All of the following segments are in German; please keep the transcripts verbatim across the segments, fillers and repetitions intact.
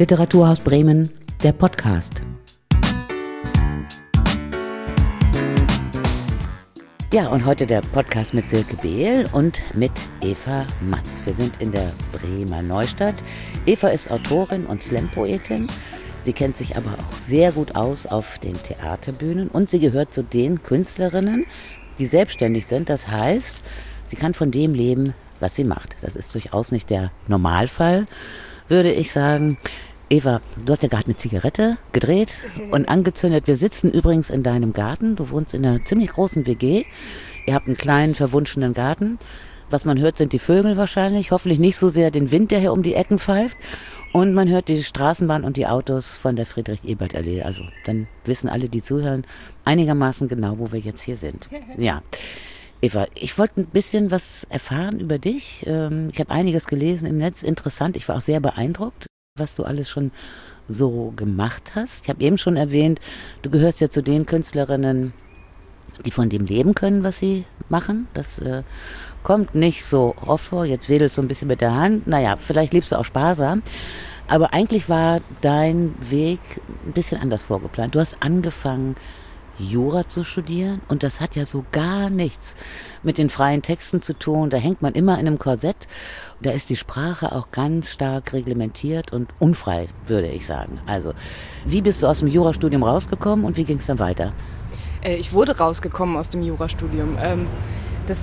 Literaturhaus Bremen, der Podcast. Ja, und heute der Podcast mit Silke Behl und mit Eva Matz. Wir sind in der Bremer Neustadt. Eva ist Autorin und Slam-Poetin. Sie kennt sich aber auch sehr gut aus auf den Theaterbühnen und sie gehört zu den Künstlerinnen, die selbstständig sind. Das heißt, sie kann von dem leben, was sie macht. Das ist durchaus nicht der Normalfall, würde ich sagen. Eva, du hast ja gerade eine Zigarette gedreht und angezündet. Wir sitzen übrigens in deinem Garten. Du wohnst in einer ziemlich großen W G. Ihr habt einen kleinen, verwunschenen Garten. Was man hört, sind die Vögel wahrscheinlich. Hoffentlich nicht so sehr den Wind, der hier um die Ecken pfeift. Und man hört die Straßenbahn und die Autos von der Friedrich-Ebert-Allee. Also dann wissen alle, die zuhören, einigermaßen genau, wo wir jetzt hier sind. Ja. Eva, ich wollte ein bisschen was erfahren über dich. Ich habe einiges gelesen im Netz. Interessant. Ich war auch sehr beeindruckt, was du alles schon so gemacht hast. Ich habe eben schon erwähnt, du gehörst ja zu den Künstlerinnen, die von dem leben können, was sie machen. Das äh, kommt nicht so oft vor. Jetzt wedelst du ein bisschen mit der Hand. Naja, vielleicht lebst du auch sparsam. Aber eigentlich war dein Weg ein bisschen anders vorgeplant. Du hast angefangen, Jura zu studieren und das hat ja so gar nichts mit den freien Texten zu tun. Da hängt man immer in einem Korsett. Da ist die Sprache auch ganz stark reglementiert und unfrei, würde ich sagen. Also, wie bist du aus dem Jurastudium rausgekommen und wie ging es dann weiter? Ich wurde rausgekommen aus dem Jurastudium. Das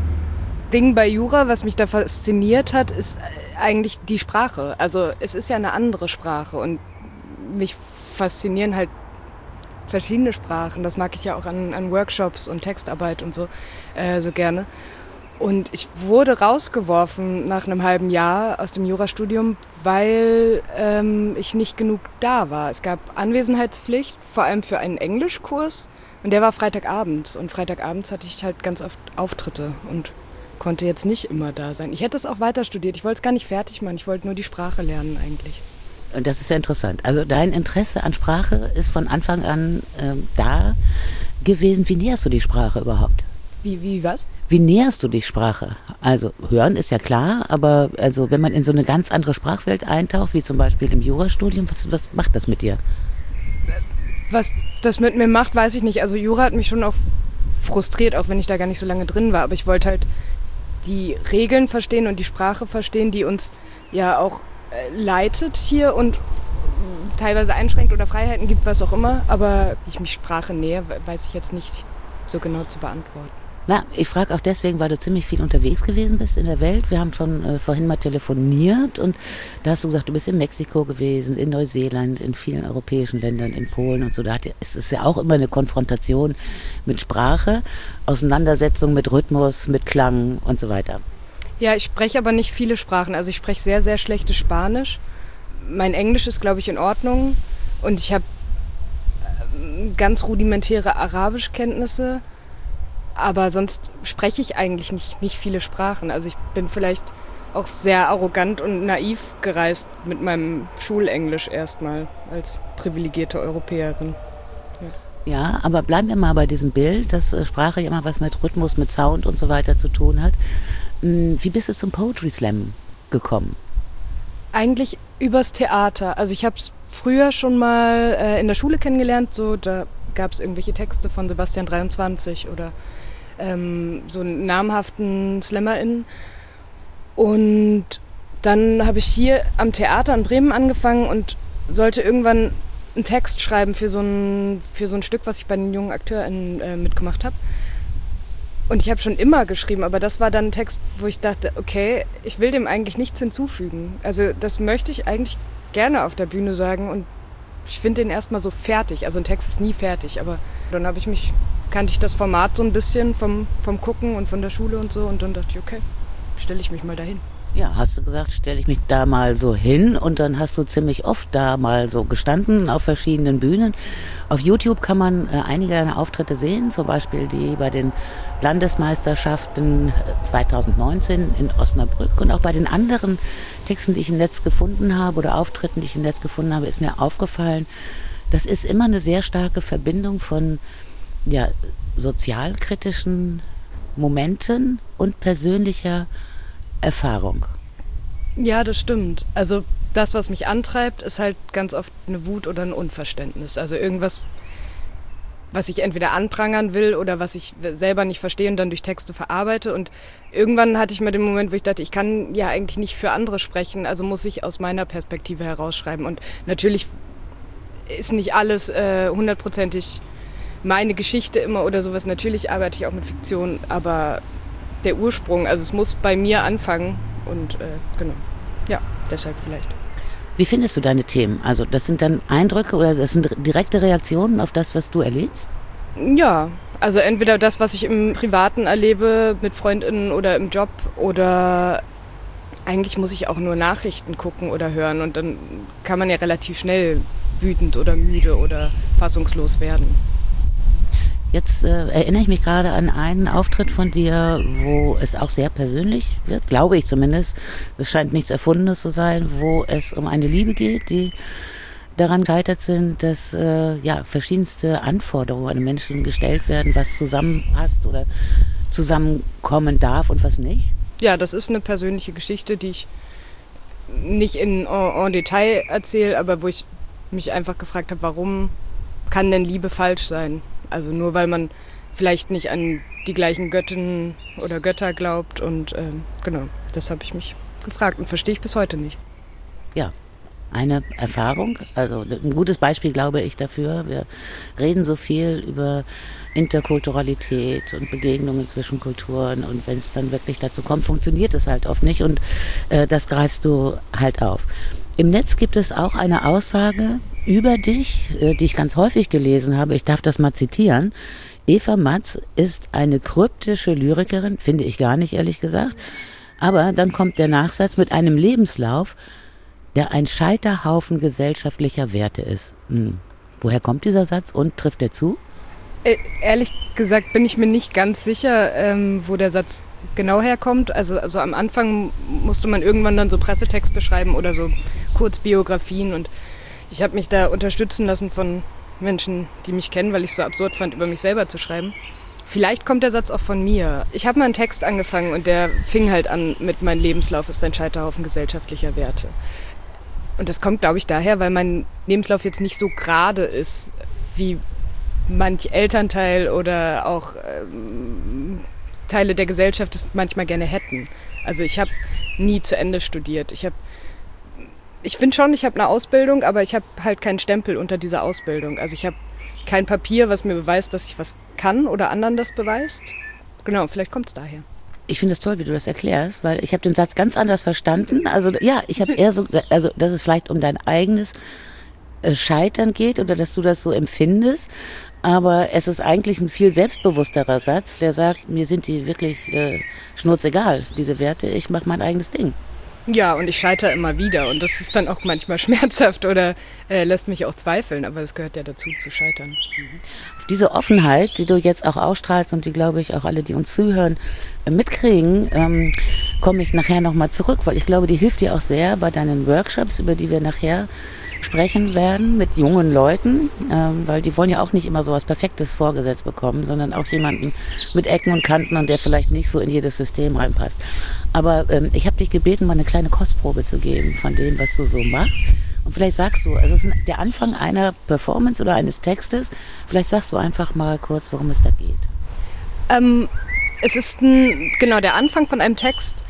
Ding bei Jura, was mich da fasziniert hat, ist eigentlich die Sprache. Also es ist ja eine andere Sprache und mich faszinieren halt verschiedene Sprachen. Das mag ich ja auch an, an Workshops und Textarbeit und so, äh, so gerne. Und ich wurde rausgeworfen nach einem halben Jahr aus dem Jurastudium, weil ähm, ich nicht genug da war. Es gab Anwesenheitspflicht, vor allem für einen Englischkurs. Und der war Freitagabends. Und Freitagabends hatte ich halt ganz oft Auftritte und konnte jetzt nicht immer da sein. Ich hätte es auch weiter studiert. Ich wollte es gar nicht fertig machen. Ich wollte nur die Sprache lernen eigentlich. Und das ist ja interessant. Also dein Interesse an Sprache ist von Anfang an ähm, da gewesen. Wie näherst du die Sprache überhaupt? Wie, wie was? Wie näherst du die Sprache? Also hören ist ja klar, aber also wenn man in so eine ganz andere Sprachwelt eintaucht, wie zum Beispiel im Jurastudium, was, was macht das mit dir? Was das mit mir macht, weiß ich nicht. Also Jura hat mich schon auch frustriert, auch wenn ich da gar nicht so lange drin war. Aber ich wollte halt die Regeln verstehen und die Sprache verstehen, die uns ja auch äh, leitet hier und teilweise einschränkt oder Freiheiten gibt, was auch immer. Aber wie ich mich Sprache nähe, weiß ich jetzt nicht so genau zu beantworten. Na, ich frage auch deswegen, weil du ziemlich viel unterwegs gewesen bist in der Welt. Wir haben schon äh, vorhin mal telefoniert und da hast du gesagt, du bist in Mexiko gewesen, in Neuseeland, in vielen europäischen Ländern, in Polen und so. Da hat, es ist ja auch immer eine Konfrontation mit Sprache, Auseinandersetzung mit Rhythmus, mit Klang und so weiter. Ja, ich spreche aber nicht viele Sprachen. Also ich spreche sehr, sehr schlechtes Spanisch. Mein Englisch ist, glaube ich, in Ordnung und ich habe ganz rudimentäre Arabischkenntnisse. Aber sonst spreche ich eigentlich nicht, nicht viele Sprachen. Also ich bin vielleicht auch sehr arrogant und naiv gereist mit meinem Schulenglisch erstmal als privilegierte Europäerin. Ja. Ja, aber bleiben wir mal bei diesem Bild, dass Sprache ja immer was mit Rhythmus, mit Sound und so weiter zu tun hat. Wie bist du zum Poetry Slam gekommen? Eigentlich übers Theater. Also ich habe es früher schon mal äh, in der Schule kennengelernt. So, da gab es irgendwelche Texte von Sebastian dreiundzwanzig oder Ähm, so einen namhaften SlammerInnen. Und dann habe ich hier am Theater in Bremen angefangen und sollte irgendwann einen Text schreiben für so ein, für so ein Stück, was ich bei den jungen AkteurInnen äh, mitgemacht habe. Und ich habe schon immer geschrieben, aber das war dann ein Text, wo ich dachte, okay, ich will dem eigentlich nichts hinzufügen. Also das möchte ich eigentlich gerne auf der Bühne sagen und ich finde den erstmal so fertig. Also ein Text ist nie fertig, aber dann habe ich mich kannte ich das Format so ein bisschen vom, vom Gucken und von der Schule und so. Und dann dachte ich, okay, stelle ich mich mal dahin. Ja, hast du gesagt, stelle ich mich da mal so hin. Und dann hast du ziemlich oft da mal so gestanden auf verschiedenen Bühnen. Auf YouTube kann man äh, einige deiner Auftritte sehen. Zum Beispiel die bei den Landesmeisterschaften zwanzig neunzehn in Osnabrück. Und auch bei den anderen Texten, die ich im Netz gefunden habe oder Auftritten, die ich im Netz gefunden habe, ist mir aufgefallen, das ist immer eine sehr starke Verbindung von ja, sozialkritischen Momenten und persönlicher Erfahrung. Ja, das stimmt. Also das, was mich antreibt, ist halt ganz oft eine Wut oder ein Unverständnis. Also irgendwas, was ich entweder anprangern will oder was ich selber nicht verstehe und dann durch Texte verarbeite. Und irgendwann hatte ich mal den Moment, wo ich dachte, ich kann ja eigentlich nicht für andere sprechen, also muss ich aus meiner Perspektive herausschreiben. Und natürlich ist nicht alles äh, hundertprozentig meine Geschichte immer oder sowas. Natürlich arbeite ich auch mit Fiktion, aber der Ursprung, also es muss bei mir anfangen und äh, genau, ja, deshalb vielleicht. Wie findest du deine Themen? Also das sind dann Eindrücke oder das sind direkte Reaktionen auf das, was du erlebst? Ja, also entweder das, was ich im Privaten erlebe mit FreundInnen oder im Job, oder eigentlich muss ich auch nur Nachrichten gucken oder hören und dann kann man ja relativ schnell wütend oder müde oder fassungslos werden. Jetzt äh, erinnere ich mich gerade an einen Auftritt von dir, wo es auch sehr persönlich wird, glaube ich zumindest. Es scheint nichts Erfundenes zu sein, wo es um eine Liebe geht, die daran gescheitert sind, dass äh, ja, verschiedenste Anforderungen an Menschen gestellt werden, was zusammenpasst oder zusammenkommen darf und was nicht. Ja, das ist eine persönliche Geschichte, die ich nicht in en, en Detail erzähle, aber wo ich mich einfach gefragt habe, warum kann denn Liebe falsch sein? Also nur weil man vielleicht nicht an die gleichen Göttinnen oder Götter glaubt und ähm, genau, das habe ich mich gefragt und verstehe ich bis heute nicht. Ja, eine Erfahrung, also ein gutes Beispiel, glaube ich, dafür. Wir reden so viel über Interkulturalität und Begegnungen zwischen Kulturen und wenn es dann wirklich dazu kommt, funktioniert es halt oft nicht und äh, das greifst du halt auf. Im Netz gibt es auch eine Aussage über dich, die ich ganz häufig gelesen habe. Ich darf das mal zitieren. Eva Matz ist eine kryptische Lyrikerin, finde ich gar nicht, ehrlich gesagt. Aber dann kommt der Nachsatz mit einem Lebenslauf, der ein Scheiterhaufen gesellschaftlicher Werte ist. Hm. Woher kommt dieser Satz und trifft er zu? Äh, ehrlich gesagt bin ich mir nicht ganz sicher, ähm, wo der Satz genau herkommt. Also, also am Anfang musste man irgendwann dann so Pressetexte schreiben oder so Kurzbiografien und ich habe mich da unterstützen lassen von Menschen, die mich kennen, weil ich es so absurd fand, über mich selber zu schreiben. Vielleicht kommt der Satz auch von mir. Ich habe mal einen Text angefangen und der fing halt an mit "Mein Lebenslauf ist ein Scheiterhaufen gesellschaftlicher Werte". Und das kommt, glaube ich, daher, weil mein Lebenslauf jetzt nicht so gerade ist, wie manch Elternteil oder auch ähm, Teile der Gesellschaft es manchmal gerne hätten. Also ich habe nie zu Ende studiert. Ich habe Ich finde schon, ich habe eine Ausbildung, aber ich habe halt keinen Stempel unter dieser Ausbildung. Also ich habe kein Papier, was mir beweist, dass ich was kann oder anderen das beweist. Genau, vielleicht kommt es daher. Ich finde es toll, wie du das erklärst, weil ich habe den Satz ganz anders verstanden. Also ja, ich habe eher so, also dass es vielleicht um dein eigenes Scheitern geht oder dass du das so empfindest. Aber es ist eigentlich ein viel selbstbewussterer Satz, der sagt, mir sind die wirklich äh, schnurzegal, diese Werte, ich mache mein eigenes Ding. Ja, und ich scheitere immer wieder und das ist dann auch manchmal schmerzhaft oder äh, lässt mich auch zweifeln, aber das gehört ja dazu, zu scheitern. Mhm. Auf diese Offenheit, die du jetzt auch ausstrahlst und die, glaube ich, auch alle, die uns zuhören, äh, mitkriegen, ähm, komme ich nachher nochmal zurück, weil ich glaube, die hilft dir auch sehr bei deinen Workshops, über die wir nachher sprechen werden mit jungen Leuten, ähm, weil die wollen ja auch nicht immer so was Perfektes vorgesetzt bekommen, sondern auch jemanden mit Ecken und Kanten und der vielleicht nicht so in jedes System reinpasst. Aber ähm, ich habe dich gebeten, mal eine kleine Kostprobe zu geben von dem, was du so machst. Und vielleicht sagst du, also es ist der Anfang einer Performance oder eines Textes, vielleicht sagst du einfach mal kurz, worum es da geht. Ähm, es ist ein, genau der Anfang von einem Text,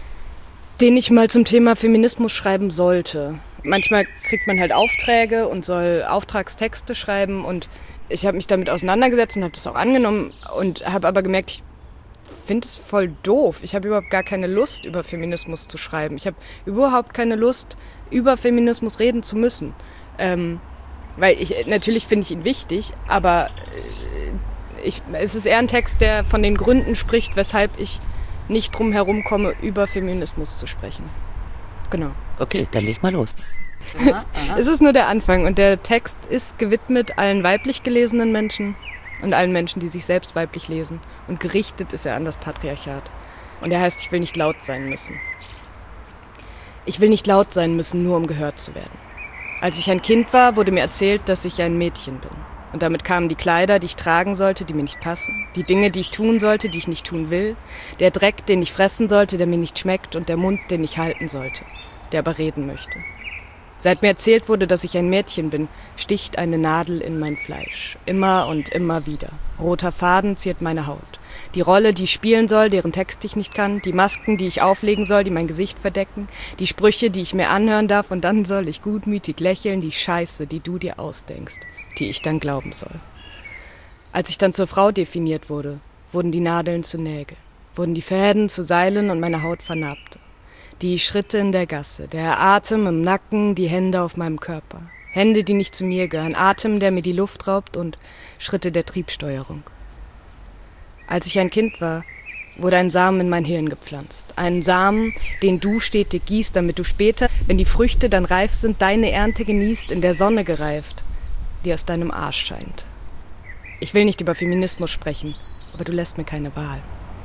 den ich mal zum Thema Feminismus schreiben sollte. Manchmal kriegt man halt Aufträge und soll Auftragstexte schreiben und ich habe mich damit auseinandergesetzt und habe das auch angenommen und habe aber gemerkt, ich finde es voll doof. Ich habe überhaupt gar keine Lust, über Feminismus zu schreiben. Ich habe überhaupt keine Lust, über Feminismus reden zu müssen. Ähm, weil ich, natürlich finde ich ihn wichtig, aber ich, es ist eher ein Text, der von den Gründen spricht, weshalb ich nicht drum herum komme, über Feminismus zu sprechen. Genau. Okay, dann leg mal los. Aha, aha. Es ist nur der Anfang und der Text ist gewidmet allen weiblich gelesenen Menschen und allen Menschen, die sich selbst weiblich lesen. Und gerichtet ist er an das Patriarchat. Und er heißt, ich will nicht laut sein müssen. Ich will nicht laut sein müssen, nur um gehört zu werden. Als ich ein Kind war, wurde mir erzählt, dass ich ein Mädchen bin. Und damit kamen die Kleider, die ich tragen sollte, die mir nicht passen. Die Dinge, die ich tun sollte, die ich nicht tun will. Der Dreck, den ich fressen sollte, der mir nicht schmeckt. Und der Mund, den ich halten sollte, der aber reden möchte. Seit mir erzählt wurde, dass ich ein Mädchen bin, sticht eine Nadel in mein Fleisch. Immer und immer wieder. Roter Faden ziert meine Haut. Die Rolle, die ich spielen soll, deren Text ich nicht kann, die Masken, die ich auflegen soll, die mein Gesicht verdecken, die Sprüche, die ich mir anhören darf, und dann soll ich gutmütig lächeln, die Scheiße, die du dir ausdenkst, die ich dann glauben soll. Als ich dann zur Frau definiert wurde, wurden die Nadeln zu Nägeln, wurden die Fäden zu Seilen und meine Haut vernarbte. Die Schritte in der Gasse, der Atem im Nacken, die Hände auf meinem Körper. Hände, die nicht zu mir gehören, Atem, der mir die Luft raubt, und Schritte der Triebsteuerung. Als ich ein Kind war, wurde ein Samen in mein Hirn gepflanzt. Ein Samen, den du stetig gießt, damit du später, wenn die Früchte dann reif sind, deine Ernte genießt, in der Sonne gereift, die aus deinem Arsch scheint. Ich will nicht über Feminismus sprechen, aber du lässt mir keine Wahl.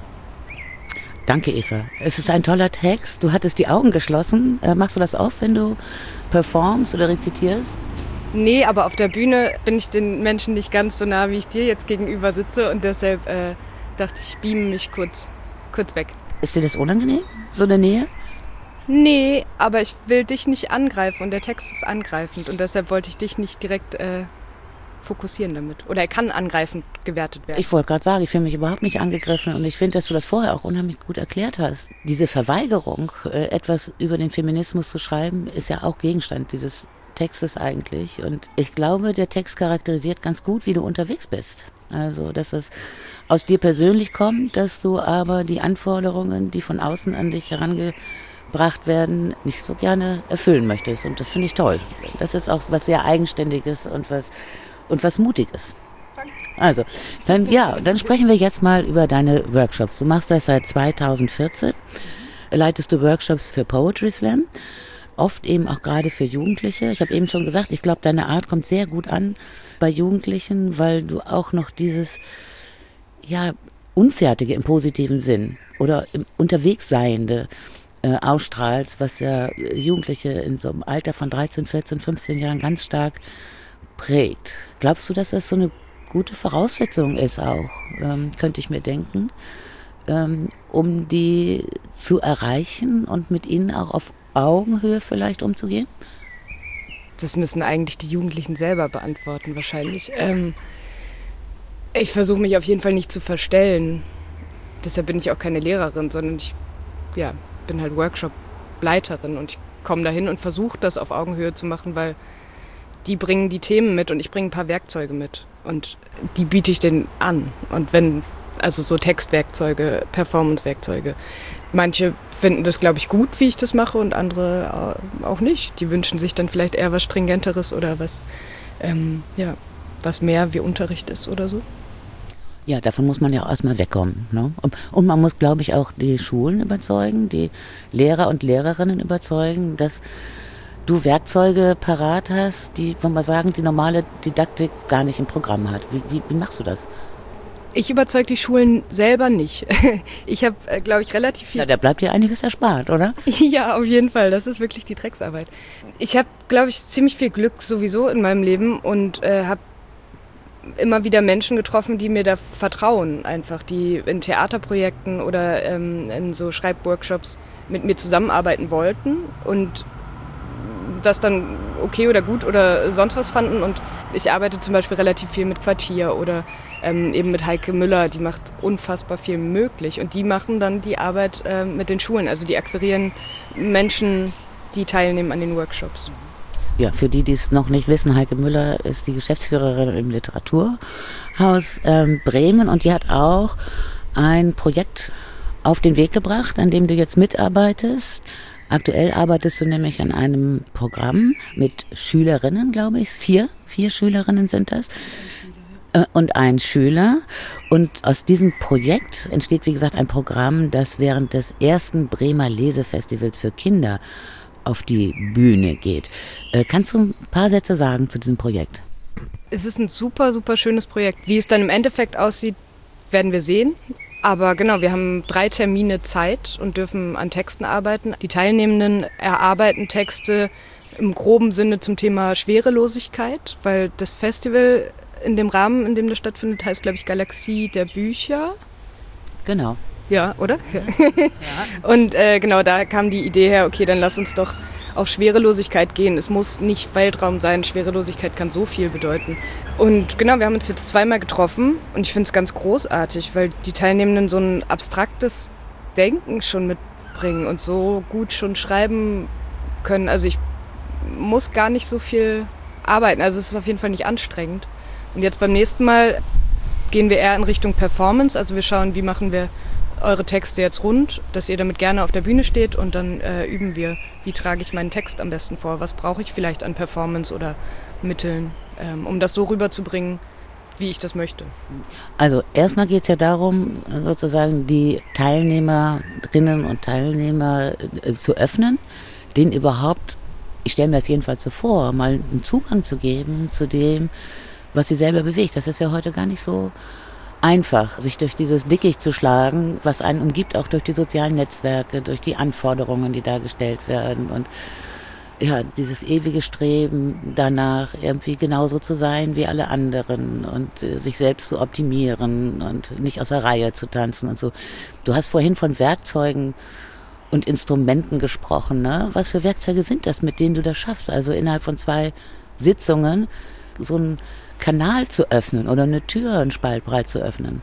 Danke, Eva. Es ist ein toller Text. Du hattest die Augen geschlossen. Äh, machst du das auch, wenn du performst oder rezitierst? Nee, aber auf der Bühne bin ich den Menschen nicht ganz so nah, wie ich dir jetzt gegenüber sitze, und deshalb äh, dachte ich, ich beame mich kurz, kurz weg. Ist dir das unangenehm, so eine Nähe? Nee, aber ich will dich nicht angreifen, und der Text ist angreifend, und deshalb wollte ich dich nicht direkt äh, fokussieren damit. Oder er kann angreifend gewertet werden. Ich wollte gerade sagen, ich fühle mich überhaupt nicht angegriffen, und ich finde, dass du das vorher auch unheimlich gut erklärt hast. Diese Verweigerung, äh, etwas über den Feminismus zu schreiben, ist ja auch Gegenstand dieses Textes eigentlich, und ich glaube, der Text charakterisiert ganz gut, wie du unterwegs bist. Also, dass es aus dir persönlich kommt, dass du aber die Anforderungen, die von außen an dich herangebracht werden, nicht so gerne erfüllen möchtest, und das finde ich toll. Das ist auch was sehr Eigenständiges und was und was Mutiges. Also, dann ja, dann sprechen wir jetzt mal über deine Workshops. Du machst das seit zweitausendvierzehn, leitest du Workshops für Poetry Slam. Oft eben auch gerade für Jugendliche. Ich habe eben schon gesagt, ich glaube, deine Art kommt sehr gut an bei Jugendlichen, weil du auch noch dieses, ja, Unfertige im positiven Sinn oder im Unterwegsseiende äh, ausstrahlst, was ja Jugendliche in so einem Alter von dreizehn, vierzehn, fünfzehn Jahren ganz stark prägt. Glaubst du, dass das so eine gute Voraussetzung ist auch, ähm, könnte ich mir denken, ähm, um die zu erreichen und mit ihnen auch auf Augenhöhe vielleicht umzugehen? Das müssen eigentlich die Jugendlichen selber beantworten wahrscheinlich. Ähm, ich versuche mich auf jeden Fall nicht zu verstellen. Deshalb bin ich auch keine Lehrerin, sondern ich ja, bin halt Workshop-Leiterin, und ich komme dahin und versuche das auf Augenhöhe zu machen, weil die bringen die Themen mit und ich bringe ein paar Werkzeuge mit, und die biete ich denen an. Und wenn, also so Textwerkzeuge, Performance-Werkzeuge, manche finden das, glaube ich, gut, wie ich das mache, und andere auch nicht. Die wünschen sich dann vielleicht eher was Stringenteres oder was, ähm, ja, was mehr wie Unterricht ist oder so. Ja, davon muss man ja auch erstmal wegkommen. Ne? Und man muss, glaube ich, auch die Schulen überzeugen, die Lehrer und Lehrerinnen überzeugen, dass du Werkzeuge parat hast, die, wollen wir sagen, die normale Didaktik gar nicht im Programm hat. Wie, wie, wie machst du das? Ich überzeuge die Schulen selber nicht. Ich habe, glaube ich, relativ viel... Ja, da bleibt dir einiges erspart, oder? Ja, auf jeden Fall. Das ist wirklich die Drecksarbeit. Ich habe, glaube ich, ziemlich viel Glück sowieso in meinem Leben, und äh, habe immer wieder Menschen getroffen, die mir da vertrauen, einfach, die in Theaterprojekten oder ähm, in so Schreibworkshops mit mir zusammenarbeiten wollten und das dann okay oder gut oder sonst was fanden. Und ich arbeite zum Beispiel relativ viel mit Quartier oder ähm, eben mit Heike Müller, die macht unfassbar viel möglich, und die machen dann die Arbeit äh, mit den Schulen, also die akquirieren Menschen, die teilnehmen an den Workshops. Ja, für die, die es noch nicht wissen, Heike Müller ist die Geschäftsführerin im Literaturhaus ähm, Bremen, und die hat auch ein Projekt auf den Weg gebracht, an dem du jetzt mitarbeitest. Aktuell arbeitest du nämlich an einem Programm mit Schülerinnen, glaube ich. Vier, vier Schülerinnen sind das. Äh, und ein Schüler. Und aus diesem Projekt entsteht, wie gesagt, ein Programm, das während des ersten Bremer Lesefestivals für Kinder auf die Bühne geht. Äh, kannst du ein paar Sätze sagen zu diesem Projekt? Es ist ein super, super schönes Projekt. Wie es dann im Endeffekt aussieht, werden wir sehen. Aber genau, wir haben drei Termine Zeit und dürfen an Texten arbeiten. Die Teilnehmenden erarbeiten Texte im groben Sinne zum Thema Schwerelosigkeit, weil das Festival in dem Rahmen, in dem das stattfindet, heißt, glaube ich, Galaxie der Bücher. Genau. Ja, oder? Ja. Und äh, genau, da kam die Idee her, okay, dann lass uns doch auf Schwerelosigkeit gehen. Es muss nicht Weltraum sein, Schwerelosigkeit kann so viel bedeuten. Und genau, wir haben uns jetzt zweimal getroffen und ich finde es ganz großartig, weil die Teilnehmenden so ein abstraktes Denken schon mitbringen und so gut schon schreiben können. Also ich muss gar nicht so viel arbeiten, also es ist auf jeden Fall nicht anstrengend. Und jetzt beim nächsten Mal gehen wir eher in Richtung Performance, also wir schauen, wie machen wir eure Texte jetzt rund, dass ihr damit gerne auf der Bühne steht und dann äh, üben wir, wie trage ich meinen Text am besten vor, was brauche ich vielleicht an Performance oder Mitteln, ähm, um das so rüberzubringen, wie ich das möchte. Also erstmal geht es ja darum, sozusagen die Teilnehmerinnen und Teilnehmer äh, zu öffnen, denen überhaupt, ich stelle mir das jedenfalls so vor, mal einen Zugang zu geben zu dem, was sie selber bewegt. Das ist ja heute gar nicht so einfach, sich durch dieses Dickicht zu schlagen, was einen umgibt, auch durch die sozialen Netzwerke, durch die Anforderungen, die da gestellt werden und ja, dieses ewige Streben danach, irgendwie genauso zu sein wie alle anderen und äh, sich selbst zu optimieren und nicht aus der Reihe zu tanzen und so. Du hast vorhin von Werkzeugen und Instrumenten gesprochen, ne? Was für Werkzeuge sind das, mit denen du das schaffst? Also innerhalb von zwei Sitzungen so einen Kanal zu öffnen oder eine Tür einen Spalt breit zu öffnen?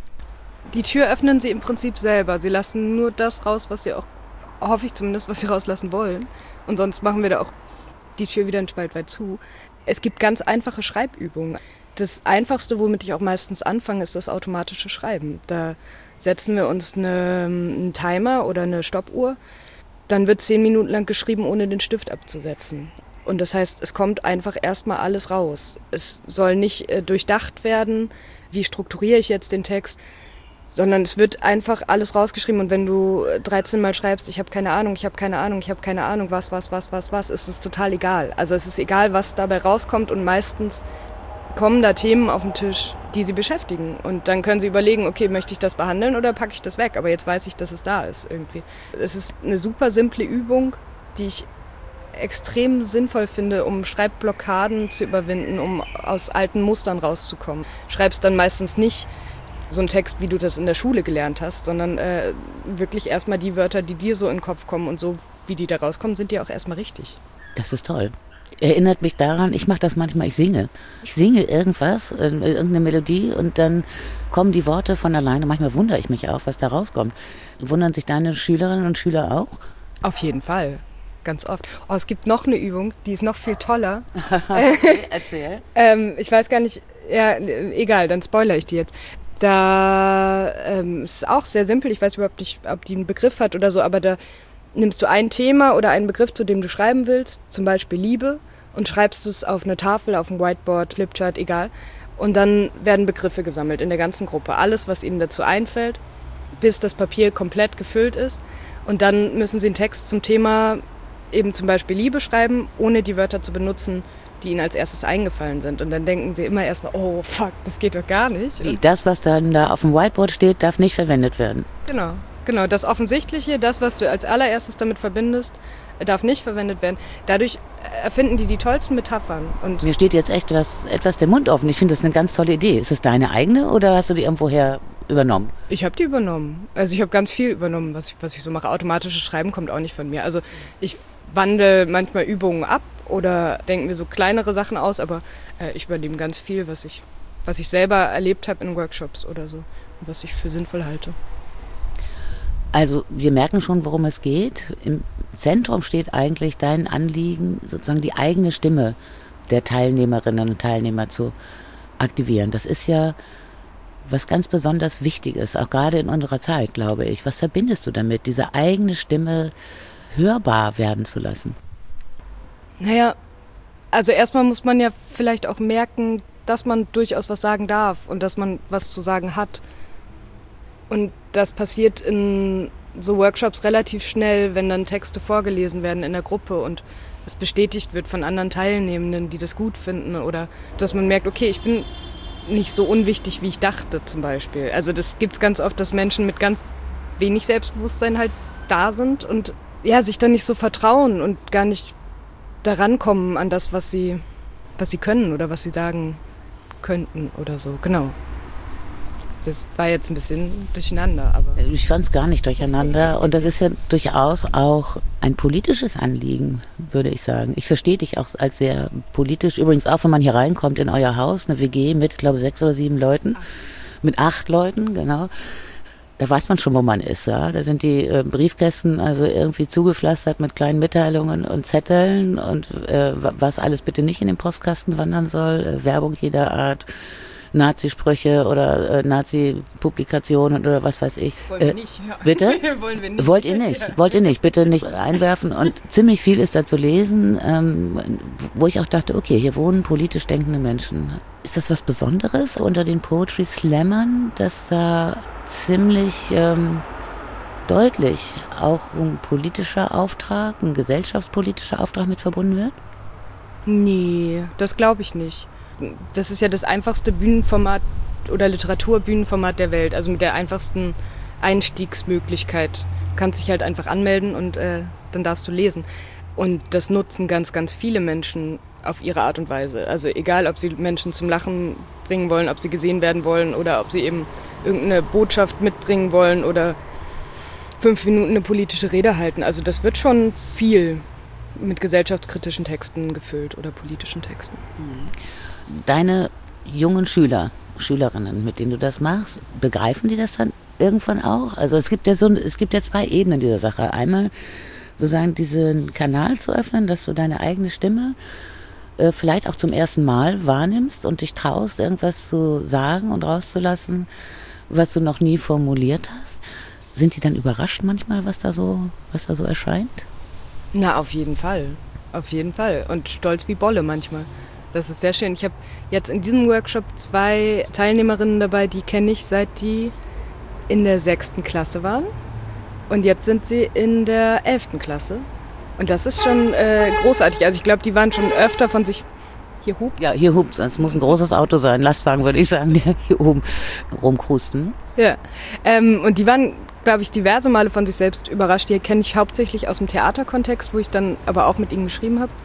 Die Tür öffnen sie im Prinzip selber. Sie lassen nur das raus, was sie auch, hoffe ich zumindest, was sie rauslassen wollen. Und sonst machen wir da auch die Tür wieder einen Spalt weit zu. Es gibt ganz einfache Schreibübungen. Das Einfachste, womit ich auch meistens anfange, ist das automatische Schreiben. Da setzen wir uns eine, einen Timer oder eine Stoppuhr. Dann wird zehn Minuten lang geschrieben, ohne den Stift abzusetzen. Und das heißt, es kommt einfach erstmal alles raus. Es soll nicht äh, durchdacht werden, wie strukturiere ich jetzt den Text, sondern es wird einfach alles rausgeschrieben. Und wenn du dreizehn Mal schreibst, ich habe keine Ahnung, ich habe keine Ahnung, ich habe keine Ahnung, was, was, was, was, was, ist es total egal. Also es ist egal, was dabei rauskommt und meistens kommen da Themen auf den Tisch, die sie beschäftigen. Und dann können sie überlegen, okay, möchte ich das behandeln oder packe ich das weg? Aber jetzt weiß ich, dass es da ist irgendwie. Es ist eine super simple Übung, die ich extrem sinnvoll finde, um Schreibblockaden zu überwinden, um aus alten Mustern rauszukommen. Schreibst dann meistens nicht so einen Text, wie du das in der Schule gelernt hast, sondern äh, wirklich erstmal die Wörter, die dir so in den Kopf kommen und so, wie die da rauskommen, sind die auch erstmal richtig. Das ist toll. Erinnert mich daran, ich mache das manchmal, ich singe. Ich singe irgendwas, irgendeine Melodie und dann kommen die Worte von alleine. Manchmal wundere ich mich auch, was da rauskommt. Wundern sich deine Schülerinnen und Schüler auch? Auf jeden Fall. Ganz oft. Oh, es gibt noch eine Übung, die ist noch viel toller. Okay, erzähl. ähm, ich weiß gar nicht, ja, egal, dann spoilere ich die jetzt. Da ähm, ist auch sehr simpel, ich weiß überhaupt nicht, ob die einen Begriff hat oder so, aber da nimmst du ein Thema oder einen Begriff, zu dem du schreiben willst, zum Beispiel Liebe, und schreibst es auf eine Tafel, auf ein Whiteboard, Flipchart, egal. Und dann werden Begriffe gesammelt in der ganzen Gruppe. Alles, was ihnen dazu einfällt, bis das Papier komplett gefüllt ist. Und dann müssen sie einen Text zum Thema eben zum Beispiel Liebe schreiben, ohne die Wörter zu benutzen, die ihnen als erstes eingefallen sind. Und dann denken sie immer erstmal, oh fuck, das geht doch gar nicht. Wie, das, was dann da auf dem Whiteboard steht, darf nicht verwendet werden. Genau, genau. Das Offensichtliche, das, was du als allererstes damit verbindest, darf nicht verwendet werden. Dadurch erfinden die die tollsten Metaphern. Und mir steht jetzt echt was, etwas der Mund offen. Ich finde das eine ganz tolle Idee. Ist es deine eigene oder hast du die irgendwoher übernommen? Ich habe die übernommen. Also ich habe ganz viel übernommen, was ich, was ich so mache. Automatisches Schreiben kommt auch nicht von mir. Also ich wandle manchmal Übungen ab oder denke mir so kleinere Sachen aus, aber äh, ich übernehme ganz viel, was ich, was ich selber erlebt habe in Workshops oder so, und was ich für sinnvoll halte. Also wir merken schon, worum es geht. Im Zentrum steht eigentlich dein Anliegen, sozusagen die eigene Stimme der Teilnehmerinnen und Teilnehmer zu aktivieren. Das ist ja was ganz besonders Wichtiges, auch gerade in unserer Zeit, glaube ich. Was verbindest du damit, diese eigene Stimme hörbar werden zu lassen? Naja, also erstmal muss man ja vielleicht auch merken, dass man durchaus was sagen darf und dass man was zu sagen hat. Und das passiert in so Workshops relativ schnell, wenn dann Texte vorgelesen werden in der Gruppe und es bestätigt wird von anderen Teilnehmenden, die das gut finden, oder dass man merkt, okay, ich bin nicht so unwichtig, wie ich dachte zum Beispiel. Also das gibt's ganz oft, dass Menschen mit ganz wenig Selbstbewusstsein halt da sind und ja, sich dann nicht so vertrauen und gar nicht daran kommen an das, was sie, was sie können oder was sie sagen könnten oder so. Genau. Das war jetzt ein bisschen durcheinander, aber... Ich fand es gar nicht durcheinander und das ist ja durchaus auch ein politisches Anliegen, würde ich sagen. Ich verstehe dich auch als sehr politisch. Übrigens auch, wenn man hier reinkommt in euer Haus, eine W G mit, glaube ich, sechs oder sieben Leuten, mit acht Leuten, genau. Da weiß man schon, wo man ist. Ja? Da sind die äh, Briefkästen also irgendwie zugepflastert mit kleinen Mitteilungen und Zetteln und äh, was alles bitte nicht in den Postkasten wandern soll, äh, Werbung jeder Art, Nazi-Sprüche oder äh, Nazi-Publikationen oder was weiß ich. Wollen wir nicht, ja. Bitte? Wollen wir nicht. Wollt ihr nicht? Ja. Wollt ihr nicht? Bitte nicht einwerfen. Und ziemlich viel ist da zu lesen, ähm, wo ich auch dachte, okay, hier wohnen politisch denkende Menschen. Ist das was Besonderes unter den Poetry Slammern, dass da ziemlich ähm, deutlich auch ein politischer Auftrag, ein gesellschaftspolitischer Auftrag mit verbunden wird? Nee, das glaube ich nicht. Das ist ja das einfachste Bühnenformat oder Literaturbühnenformat der Welt, also mit der einfachsten Einstiegsmöglichkeit. Du kannst dich halt einfach anmelden und äh, dann darfst du lesen. Und das nutzen ganz, ganz viele Menschen auf ihre Art und Weise. Also egal, ob sie Menschen zum Lachen bringen wollen, ob sie gesehen werden wollen oder ob sie eben irgendeine Botschaft mitbringen wollen oder fünf Minuten eine politische Rede halten. Also das wird schon viel mit gesellschaftskritischen Texten gefüllt oder politischen Texten. Deine jungen Schüler, Schülerinnen, mit denen du das machst, begreifen die das dann irgendwann auch? Also es gibt ja so, es gibt ja zwei Ebenen dieser Sache. Einmal sozusagen diesen Kanal zu öffnen, dass du deine eigene Stimme äh, vielleicht auch zum ersten Mal wahrnimmst und dich traust, irgendwas zu sagen und rauszulassen, was du noch nie formuliert hast. Sind die dann überrascht manchmal, was da so, was da so erscheint? Na, auf jeden Fall. Auf jeden Fall. Und stolz wie Bolle manchmal. Das ist sehr schön. Ich habe jetzt in diesem Workshop zwei Teilnehmerinnen dabei, die kenne ich, seit die in der sechsten Klasse waren. Und jetzt sind sie in der elften Klasse. Und das ist schon äh, großartig. Also ich glaube, die waren schon öfter von sich... Hier hupt. Ja, hier hupt. Es muss ein großes Auto sein. Lastwagen, würde ich sagen, der hier oben rumkrusten. Ja. Ähm, und die waren, glaube ich, diverse Male von sich selbst überrascht. Die kenne ich hauptsächlich aus dem Theaterkontext, wo ich dann aber auch mit ihnen geschrieben habe.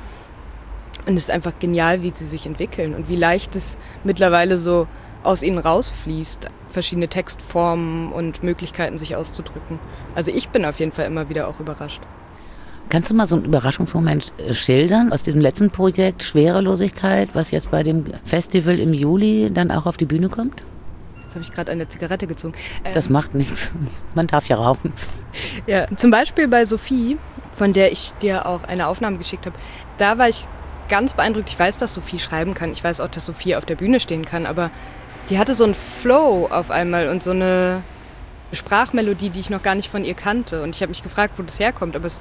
Und es ist einfach genial, wie sie sich entwickeln und wie leicht es mittlerweile so aus ihnen rausfließt. Verschiedene Textformen und Möglichkeiten, sich auszudrücken. Also ich bin auf jeden Fall immer wieder auch überrascht. Kannst du mal so einen Überraschungsmoment schildern aus diesem letzten Projekt Schwerelosigkeit, was jetzt bei dem Festival im Juli dann auch auf die Bühne kommt? Jetzt habe ich gerade eine Zigarette gezogen. Ähm, das macht nichts. Man darf ja rauchen. Ja, zum Beispiel bei Sophie, von der ich dir auch eine Aufnahme geschickt habe. Da war ich ganz beeindruckt. Ich weiß, dass Sophie schreiben kann. Ich weiß auch, dass Sophie auf der Bühne stehen kann. Aber die hatte so einen Flow auf einmal und so eine Sprachmelodie, die ich noch gar nicht von ihr kannte. Und ich habe mich gefragt, wo das herkommt. Aber es,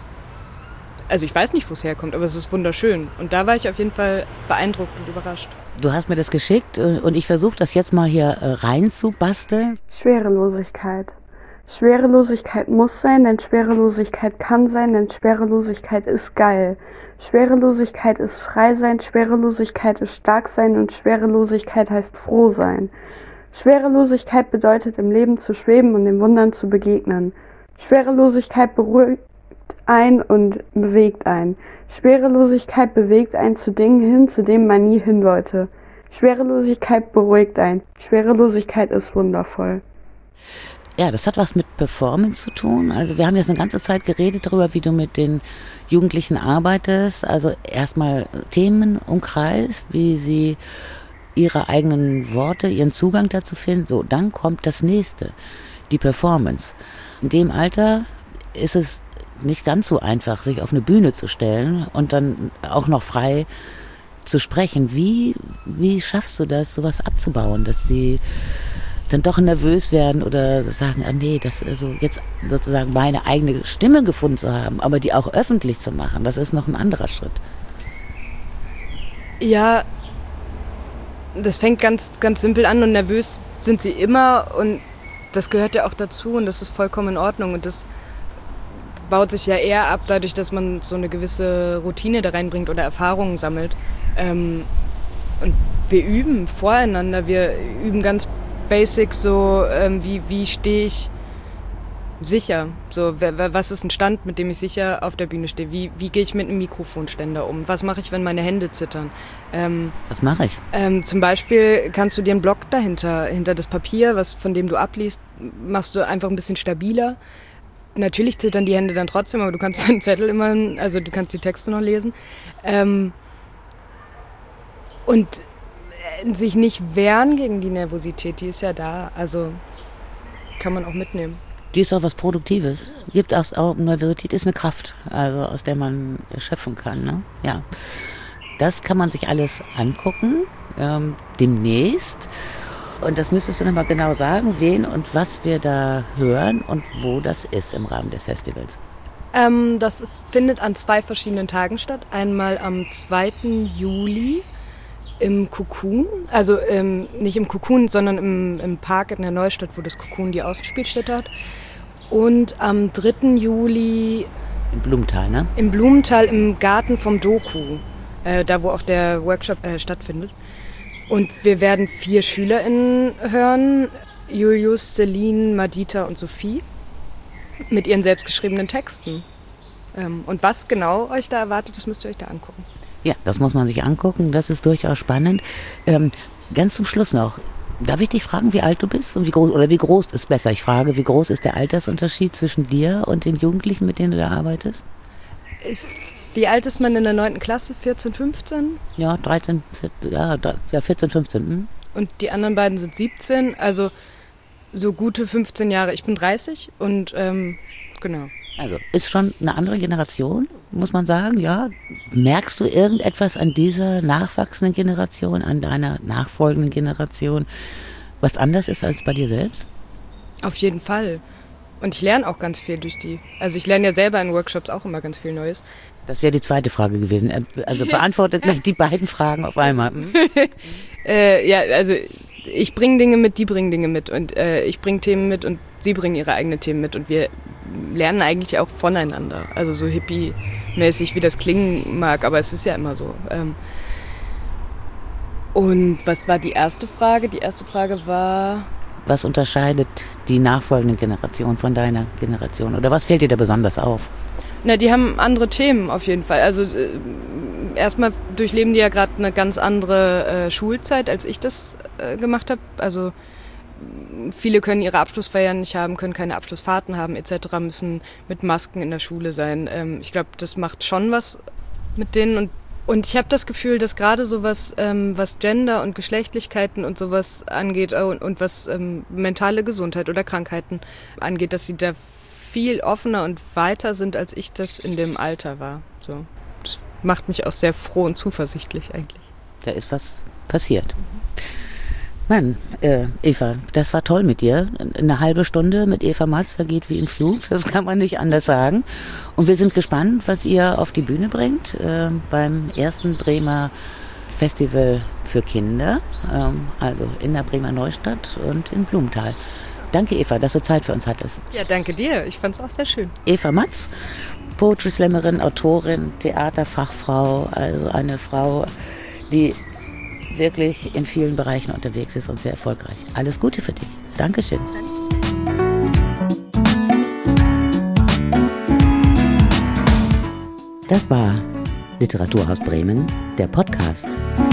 also ich weiß nicht, wo es herkommt, aber es ist wunderschön. Und da war ich auf jeden Fall beeindruckt und überrascht. Du hast mir das geschickt und ich versuche das jetzt mal hier rein zu basteln. Schwerelosigkeit. Schwerelosigkeit muss sein, denn Schwerelosigkeit kann sein, denn Schwerelosigkeit ist geil. Schwerelosigkeit ist frei sein, Schwerelosigkeit ist stark sein und Schwerelosigkeit heißt froh sein. Schwerelosigkeit bedeutet im Leben zu schweben und den Wundern zu begegnen. Schwerelosigkeit beruhigt ein und bewegt ein. Schwerelosigkeit bewegt einen zu Dingen hin, zu denen man nie hin wollte. Schwerelosigkeit beruhigt ein. Schwerelosigkeit ist wundervoll. Ja, das hat was mit Performance zu tun. Also wir haben jetzt eine ganze Zeit geredet darüber, wie du mit den Jugendlichen arbeitest. Also erstmal Themen umkreist, wie sie ihre eigenen Worte, ihren Zugang dazu finden. So, dann kommt das Nächste, die Performance. In dem Alter ist es nicht ganz so einfach, sich auf eine Bühne zu stellen und dann auch noch frei zu sprechen. Wie, wie schaffst du das, sowas abzubauen, dass die dann doch nervös werden oder sagen, ah nee, das also jetzt sozusagen meine eigene Stimme gefunden zu haben, aber die auch öffentlich zu machen, das ist noch ein anderer Schritt. Ja, das fängt ganz, ganz simpel an und nervös sind sie immer und das gehört ja auch dazu und das ist vollkommen in Ordnung und das baut sich ja eher ab dadurch, dass man so eine gewisse Routine da reinbringt oder Erfahrungen sammelt. Ähm, und wir üben voreinander, wir üben ganz basic so, ähm, wie, wie stehe ich sicher. So, was ist ein Stand, mit dem ich sicher auf der Bühne stehe? Wie, wie gehe ich mit einem Mikrofonständer um? Was mache ich, wenn meine Hände zittern? Ähm, was mache ich? Ähm, zum Beispiel kannst du dir einen Block dahinter, hinter das Papier, was, von dem du abliest, machst du einfach ein bisschen stabiler. Natürlich zittern die Hände dann trotzdem, aber du kannst den Zettel immer, also du kannst die Texte noch lesen. Ähm, und sich nicht wehren gegen die Nervosität, die ist ja da. Also kann man auch mitnehmen. Die ist auch was Produktives. Gibt auch, auch Nervosität ist eine Kraft, also aus der man schöpfen kann. Ne? Ja. Das kann man sich alles angucken, ähm, demnächst. Und das müsstest du nochmal genau sagen, wen und was wir da hören und wo das ist im Rahmen des Festivals. Ähm, das ist, findet an zwei verschiedenen Tagen statt. Einmal am zweiten Juli im Cocoon, also ähm, nicht im Cocoon, sondern im, im Park in der Neustadt, wo das Cocoon die Außenspielstätte hat. Und am dritten Juli im Blumenthal, ne? Im Blumenthal im Garten vom Doku, äh, da wo auch der Workshop äh, stattfindet. Und wir werden vier SchülerInnen hören, Julius, Celine, Madita und Sophie, mit ihren selbstgeschriebenen Texten. Ähm, und was genau euch da erwartet, das müsst ihr euch da angucken. Ja, das muss man sich angucken, das ist durchaus spannend. Ähm, ganz zum Schluss noch, darf ich dich fragen, wie alt du bist und wie groß, oder wie groß ist besser, ich frage, wie groß ist der Altersunterschied zwischen dir und den Jugendlichen, mit denen du da arbeitest? Ist, wie alt ist man in der neunten Klasse? vierzehn, fünfzehn? Ja, dreizehn, vierzehn, ja, vierzehn, fünfzehn. Hm? Und die anderen beiden sind siebzehn, also so gute fünfzehn Jahre. Ich bin dreißig und ähm, genau. Also ist schon eine andere Generation, muss man sagen, ja. Merkst du irgendetwas an dieser nachwachsenden Generation, an deiner nachfolgenden Generation, was anders ist als bei dir selbst? Auf jeden Fall. Und ich lerne auch ganz viel durch die. Also ich lerne ja selber in Workshops auch immer ganz viel Neues. Das wäre die zweite Frage gewesen. Also beantwortet gleich die beiden Fragen auf einmal. Hm? äh, ja, also ich bringe Dinge mit, die bringen Dinge mit. Und äh, ich bringe Themen mit und sie bringen ihre eigenen Themen mit. Und wir lernen eigentlich auch voneinander. Also so hippie-mäßig, wie das klingen mag, aber es ist ja immer so. Ähm und was war die erste Frage? Die erste Frage war... Was unterscheidet die nachfolgende Generation von deiner Generation? Oder was fällt dir da besonders auf? Na, die haben andere Themen auf jeden Fall. Also äh, erstmal durchleben die ja gerade eine ganz andere äh, Schulzeit, als ich das äh, gemacht habe. Also viele können ihre Abschlussfeiern nicht haben, können keine Abschlussfahrten haben et cetera, müssen mit Masken in der Schule sein. Ähm, ich glaube, das macht schon was mit denen. Und, und ich habe das Gefühl, dass gerade sowas, ähm, was Gender und Geschlechtlichkeiten und sowas angeht äh, und, und was ähm, mentale Gesundheit oder Krankheiten angeht, dass sie da viel offener und weiter sind, als ich das in dem Alter war. So. Das macht mich auch sehr froh und zuversichtlich eigentlich. Da ist was passiert. Mann, äh, Eva, das war toll mit dir. Eine halbe Stunde mit Eva Matz vergeht wie im Flug, das kann man nicht anders sagen. Und wir sind gespannt, was ihr auf die Bühne bringt äh, beim ersten Bremer Festival für Kinder, ähm, also in der Bremer Neustadt und in Blumenthal. Danke, Eva, dass du Zeit für uns hattest. Ja, danke dir. Ich fand es auch sehr schön. Eva Matz, Poetry Slammerin, Autorin, Theaterfachfrau, also eine Frau, die wirklich in vielen Bereichen unterwegs ist und sehr erfolgreich. Alles Gute für dich. Dankeschön. Das war Literaturhaus Bremen, der Podcast.